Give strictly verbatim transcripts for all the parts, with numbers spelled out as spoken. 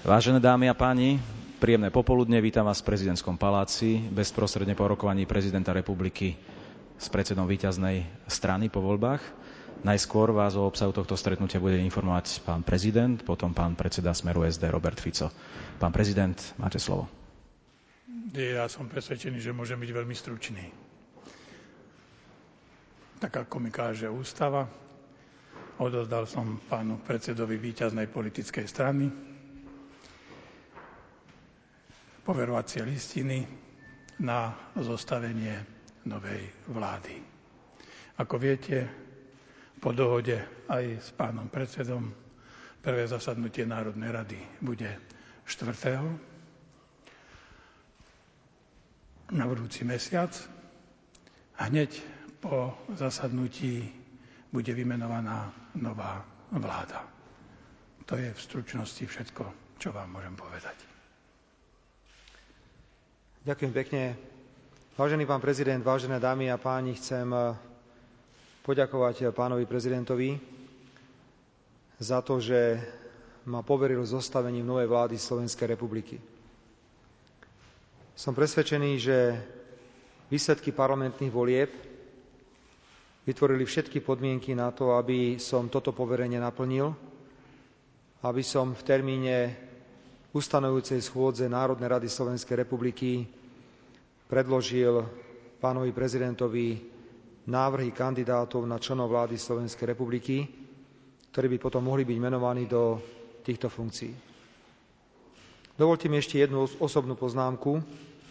Vážené dámy a páni, príjemné popoludne, vítam vás v prezidentskom paláci, bezprostredne po rokovaní prezidenta republiky s predsedom víťaznej strany po voľbách. Najskôr vás o obsahu tohto stretnutia bude informovať pán prezident, potom pán predseda Smeru es dé Robert Fico. Pán prezident, máte slovo. Ja som presvedčený, že môžem byť veľmi stručný. Tak ako mi káže ústava, odozdal som pánu predsedovi víťaznej politickej strany poverovacie listiny na zostavenie novej vlády. Ako viete, po dohode aj s pánom predsedom prvé zasadnutie Národnej rady bude štvrtého na budúci mesiac a hneď po zasadnutí bude vymenovaná nová vláda. To je v stručnosti všetko, čo vám môžem povedať. Ďakujem pekne. Vážený pán prezident, vážené dámy a páni, chcem poďakovať pánovi prezidentovi za to, že ma poveril zostavením novej vlády Slovenskej republiky. Som presvedčený, že výsledky parlamentných volieb vytvorili všetky podmienky na to, aby som toto poverenie naplnil, aby som v termíne ustanovujúcej schôdze Národnej rady Slovenskej republiky predložil pánovi prezidentovi návrhy kandidátov na členov vlády Slovenskej republiky, ktorí by potom mohli byť menovaní do týchto funkcií. Dovoľte mi ešte jednu osobnú poznámku.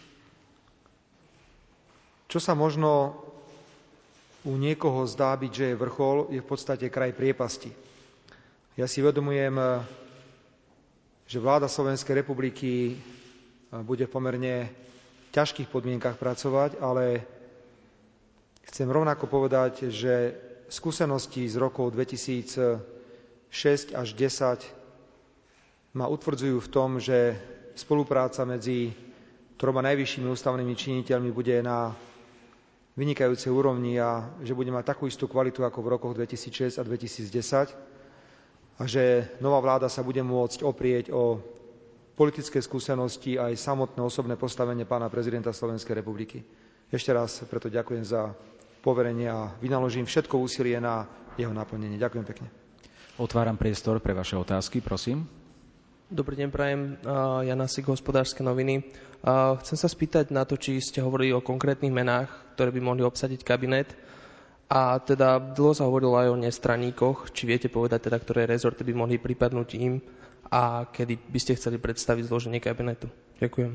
Čo sa možno u niekoho zdá byť, že je vrchol, je v podstate kraj priepasti. Ja si uvedomujem, že vláda Slovenskej republiky bude v pomerne ťažkých podmienkach pracovať, ale chcem rovnako povedať, že skúsenosti z rokov dvetisícšesť až desať ma utvrdzujú v tom, že spolupráca medzi troma najvyššími ústavnými činiteľmi bude na vynikajúcej úrovni a že bude mať takú istú kvalitu ako v rokoch dvetisícšesť a dvetisícdesať a že nová vláda sa bude môcť oprieť o politické skúsenosti a aj samotné osobné postavenie pána prezidenta Slovenskej republiky. Ešte raz preto ďakujem za poverenie a vynaložím všetko úsilie na jeho naplnenie. Ďakujem pekne. Otváram priestor pre vaše otázky, prosím. Dobrý deň, prajem. Jan Asik, Hospodárske noviny. Chcem sa spýtať na to, či ste hovorili o konkrétnych menách, ktoré by mohli obsadiť kabinet. A teda dlho sa hovorilo aj o nestraníkoch. Či viete povedať, teda, ktoré rezorty by mohli pripadnúť im a kedy by ste chceli predstaviť zloženie kabinetu? Ďakujem.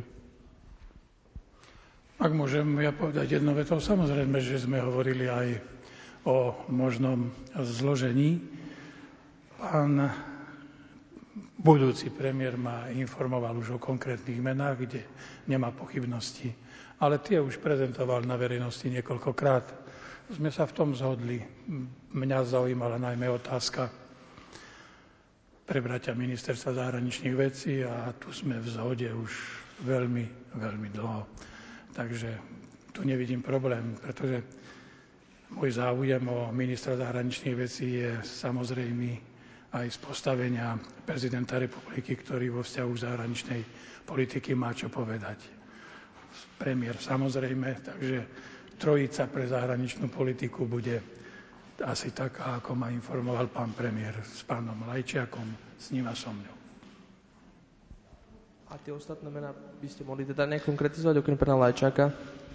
Ak môžem ja povedať jednou vetou, samozrejme, že sme hovorili aj o možnom zložení. Pán budúci premiér ma informoval už o konkrétnych menách, kde nemá pochybnosti, ale tie už prezentoval na verejnosti niekoľkokrát. Sme sa v tom zhodli. Mňa zaujímala najmä otázka prebratia ministerstva zahraničných vecí a tu sme v zhode už veľmi, veľmi dlho. Takže tu nevidím problém, pretože môj záujem o ministra zahraničných vecí je samozrejme aj z postavenia prezidenta republiky, ktorý vo vzťahu k zahraničnej politiky má čo povedať. Premiér samozrejme, takže trojica pre zahraničnú politiku bude asi taká, ako ma informoval pán premiér s pánom Lajčiakom, s ním a so mňou. A tie ostatné mená by ste mohli teda nekonkretizovať okrem pána Lajčáka?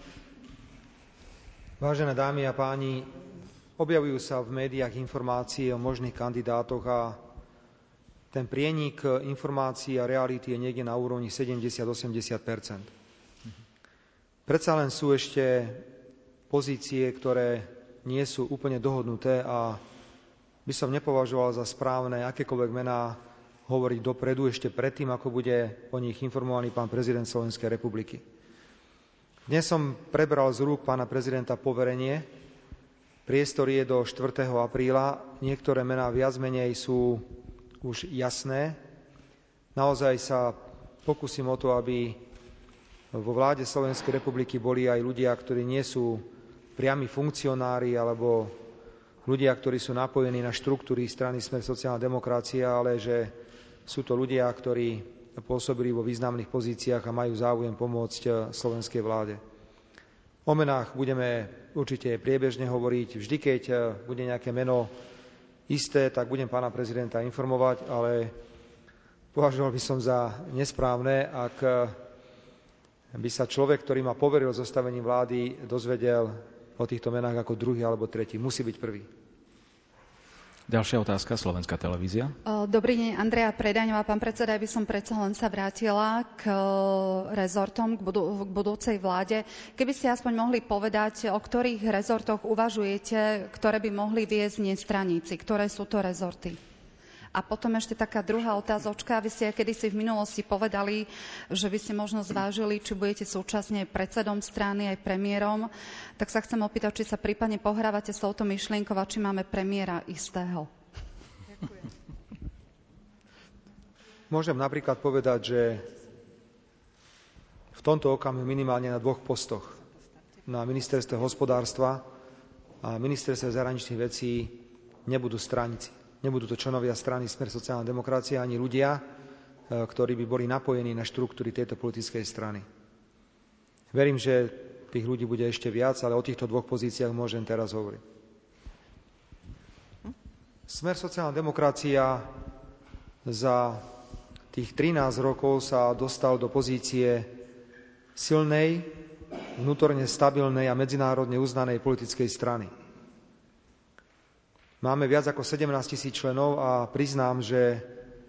Vážené dámy a páni, objavujú sa v médiách informácie o možných kandidátoch a ten prienik informácií a reality je niekde na úrovni sedemdesiat až osemdesiat percent. Predsa len sú ešte pozície, ktoré nie sú úplne dohodnuté a by som nepovažoval za správne akékoľvek mená hovoriť dopredu ešte predtým, ako bude o nich informovaný pán prezident Slovenskej republiky. Dnes som prebral z rúk pána prezidenta poverenie. Priestor je do štvrtého apríla. Niektoré mená viac menej sú už jasné. Naozaj sa pokúsim o to, aby vo vláde Slovenskej republiky boli aj ľudia, ktorí nie sú priami funkcionári alebo ľudia, ktorí sú napojení na štruktúry strany Smer sociálna demokracia, ale že sú to ľudia, ktorí pôsobili vo významných pozíciách a majú záujem pomôcť slovenskej vláde. O menách budeme určite priebežne hovoriť. Vždy, keď bude nejaké meno isté, tak budem pána prezidenta informovať, ale považoval by som za nesprávne, ak by sa človek, ktorý ma poveril zostavením vlády, dozvedel o týchto menách ako druhý alebo tretí. Musí byť prvý. Ďalšia otázka, Slovenská televízia. Dobrý deň, Andrea Predaňová. Pán predseda, ja by som predsa len sa vrátila k rezortom, k, budú, k budúcej vláde. Keby ste aspoň mohli povedať, o ktorých rezortoch uvažujete, ktoré by mohli viesť nestraníci, ktoré sú to rezorty? A potom ešte taká druhá otázočka. Vy ste kedysi v minulosti povedali, že by ste možno zvážili, či budete súčasne predsedom strany aj premiérom. Tak sa chcem opýtať, či sa prípadne pohrávate s touto myšlienkou a či máme premiéra istého. Ďakujem. Môžem napríklad povedať, že v tomto okamihu minimálne na dvoch postoch. Na ministerstve hospodárstva a ministerstve zahraničných vecí nebudú straníci. Nebudú to členovia strany Smer sociálna demokracia ani ľudia, ktorí by boli napojení na štruktúry tejto politickej strany. Verím, že tých ľudí bude ešte viac, ale o týchto dvoch pozíciách môžem teraz hovoriť. Smer sociálna demokracia za tých trinásť rokov sa dostal do pozície silnej, vnútorne stabilnej a medzinárodne uznanej politickej strany. Máme viac ako sedemnásť tisíc členov a priznám, že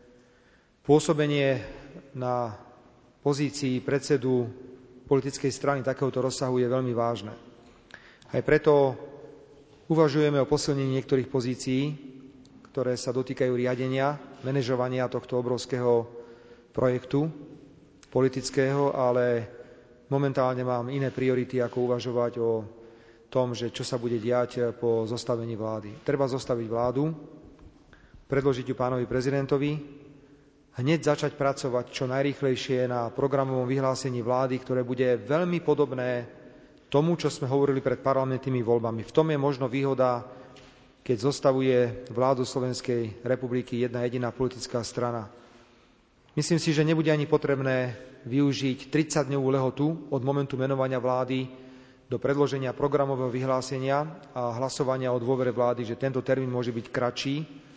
pôsobenie na pozícii predsedu politickej strany takéhoto rozsahu je veľmi vážne. Aj preto uvažujeme o posilnení niektorých pozícií, ktoré sa dotýkajú riadenia, manažovania tohto obrovského projektu politického, ale momentálne mám iné priority, ako uvažovať o tom, že čo sa bude diať po zostavení vlády. Treba zostaviť vládu, predložiť ju pánovi prezidentovi, hneď začať pracovať čo najrýchlejšie na programovom vyhlásení vlády, ktoré bude veľmi podobné tomu, čo sme hovorili pred parlamentnými voľbami. V tom je možno výhoda, keď zostavuje vládu Slovenskej republiky jedna jediná politická strana. Myslím si, že nebude ani potrebné využiť tridsaťdňovú lehotu od momentu menovania vlády do predloženia programového vyhlásenia a hlasovania o dôvere vlády, že tento termín môže byť kratší,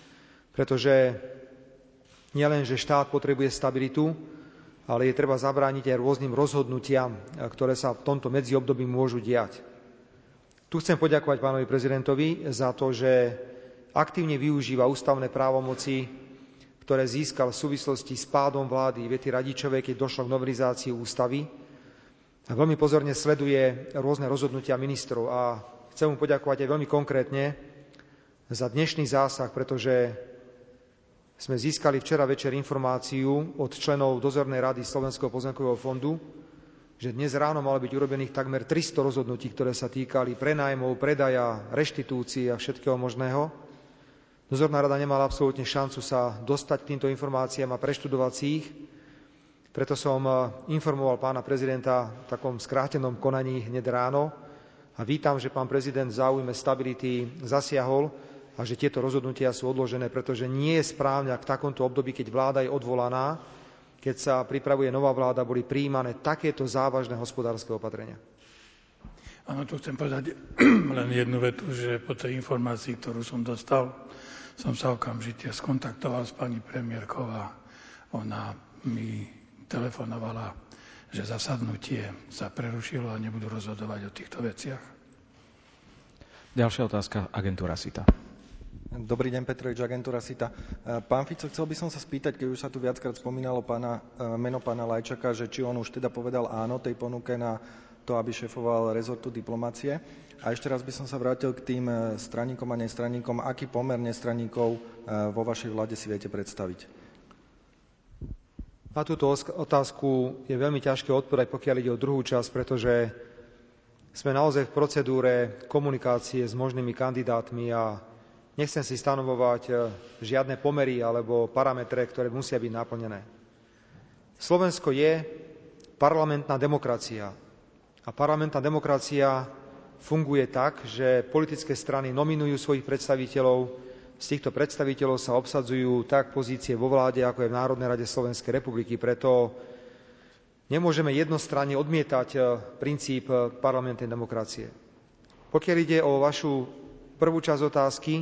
pretože nielen, že štát potrebuje stabilitu, ale je treba zabrániť aj rôznym rozhodnutiam, ktoré sa v tomto medziobdobí môžu diať. Tu chcem poďakovať pánovi prezidentovi za to, že aktívne využíva ústavné právomoci, ktoré získal v súvislosti s pádom vlády Ivety Radičovej, keď došlo k novelizácii ústavy. A veľmi pozorne sleduje rôzne rozhodnutia ministrov a chcem mu poďakovať aj veľmi konkrétne za dnešný zásah, pretože sme získali včera večer informáciu od členov dozornej rady Slovenského pozemkového fondu, že dnes ráno malo byť urobených takmer tristo rozhodnutí, ktoré sa týkali prenájmov, predaja, reštitúcií a všetkého možného. Dozorná rada nemala absolútne šancu sa dostať k týmto informáciám a preštudovať si ich. Preto som informoval pána prezidenta v takom skrátenom konaní hneď ráno a vítam, že pán prezident v záujme stability zasiahol a že tieto rozhodnutia sú odložené, pretože nie je správne, ak v takomto období, keď vláda je odvolaná, keď sa pripravuje nová vláda, boli prijímané takéto závažné hospodárske opatrenia. Áno, tu chcem povedať len jednu vetu, že po tej informácii, ktorú som dostal, som sa okamžite skontaktoval s pani premiérkou a ona mi telefonovala, že zasadnutie sa prerušilo a nebudú rozhodovať o týchto veciach. Ďalšia otázka, agentúra SITA. Dobrý deň, Petrovič, agentúra SITA. Pán Fico, chcel by som sa spýtať, keď už sa tu viackrát spomínalo pána, meno pána Lajčaka, že či on už teda povedal áno tej ponuke na to, aby šefoval rezortu diplomácie. A ešte raz by som sa vrátil k tým straníkom a nestraníkom. Aký pomer nestraníkov vo vašej vláde si viete predstaviť? Na túto otázku je veľmi ťažké odpovedať, pokiaľ ide o druhú časť, pretože sme naozaj v procedúre komunikácie s možnými kandidátmi a nechcem si stanovovať žiadne pomery alebo parametre, ktoré musia byť naplnené. Slovensko je parlamentná demokracia a parlamentná demokracia funguje tak, že politické strany nominujú svojich predstaviteľov, z týchto predstaviteľov sa obsadzujú tak pozície vo vláde, ako aj v Národnej rade Slovenskej republiky. Preto nemôžeme jednostranne odmietať princíp parlamentnej demokracie. Pokiaľ ide o vašu prvú časť otázky,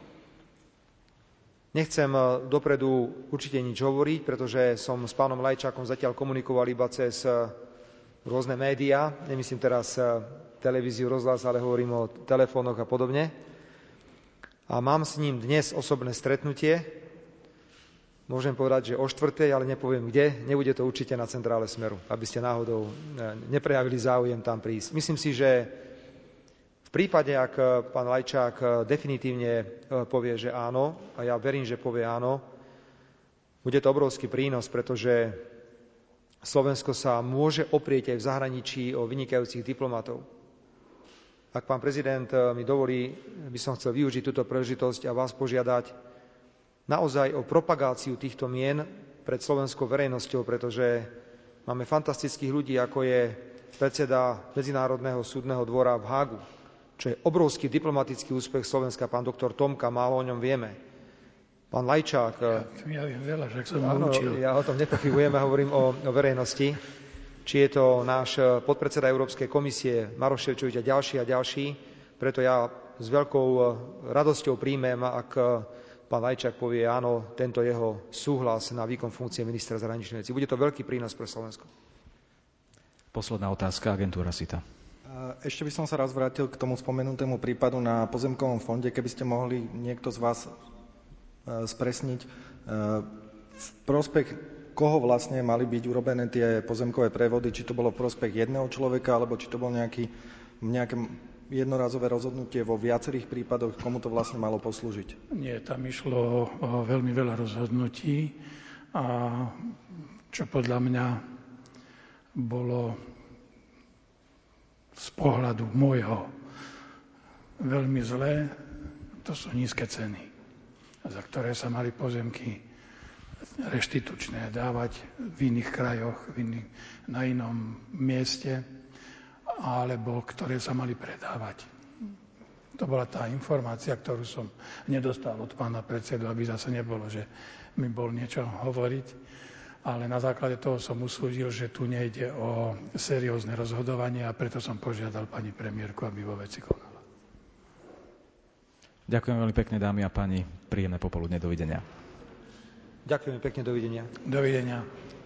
nechcem dopredu určite nič hovoriť, pretože som s pánom Lajčákom zatiaľ komunikoval iba cez rôzne médiá, nemyslím teraz televíziu, rozhlas, ale hovorím o telefónoch a podobne. A mám s ním dnes osobné stretnutie, môžem povedať, že o štvrtej, ale nepoviem kde, nebude to určite na centrále Smeru, aby ste náhodou neprejavili záujem tam prísť. Myslím si, že v prípade, ak pán Lajčák definitívne povie, že áno, a ja verím, že povie áno, bude to obrovský prínos, pretože Slovensko sa môže oprieť aj v zahraničí o vynikajúcich diplomatov. Ak pán prezident mi dovolí, by som chcel využiť túto príležitosť a vás požiadať naozaj o propagáciu týchto mien pred slovenskou verejnosťou, pretože máme fantastických ľudí, ako je predseda Medzinárodného súdneho dvora v Hágu, čo je obrovský diplomatický úspech Slovenska, pán doktor Tomka, málo o ňom vieme. Pán Lajčák... Ja, ja viem veľa, že som ho učil. Ja o tom nepochybujem, hovorím o, o verejnosti. Či je to náš podpredseda Európskej komisie, Maroš Šefčovič a ďalší a ďalší. Preto ja s veľkou radosťou príjmem, ak pán Lajčák povie áno, tento jeho súhlas na výkon funkcie ministra zahraničných vecí. Bude to veľký prínos pre Slovensko. Posledná otázka, agentúra SITA. Ešte by som sa raz vrátil k tomu spomenutému prípadu na pozemkovom fonde, keby ste mohli niekto z vás spresniť, v prospech koho vlastne mali byť urobené tie pozemkové prevody, či to bolo v prospech jedného človeka, alebo či to bolo nejaký, nejaké jednorazové rozhodnutie vo viacerých prípadoch, komu to vlastne malo poslúžiť? Nie, tam išlo o veľmi veľa rozhodnutí a čo podľa mňa bolo z pohľadu môjho veľmi zlé, to sú nízke ceny, za ktoré sa mali pozemky reštitučné dávať v iných krajoch, v iných, na inom mieste, alebo ktoré sa mali predávať. To bola tá informácia, ktorú som nedostal od pána predsedu, aby zase nebolo, že mi bol niečo hovoriť, ale na základe toho som usúdil, že tu nejde o seriózne rozhodovanie a preto som požiadal pani premiérku, aby vo veci konala. Ďakujem veľmi pekne, dámy a páni. Príjemné popoludne. Dovidenia. Ďakujem pekne. Dovidenia. Dovidenia.